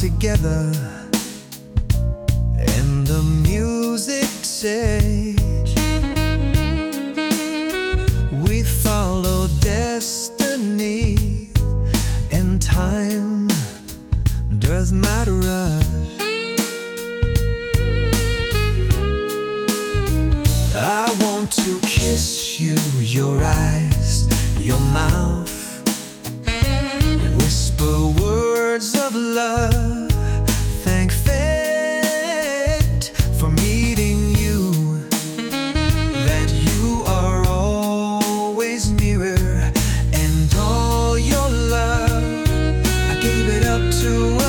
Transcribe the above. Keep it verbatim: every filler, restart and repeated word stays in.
together in the music's age. We follow destiny, and time does not rush. I want to kiss you, your eyes, your mouth, whisper words of love. Thank fate for meeting you, that you are always nearer, and all your love I gave it up to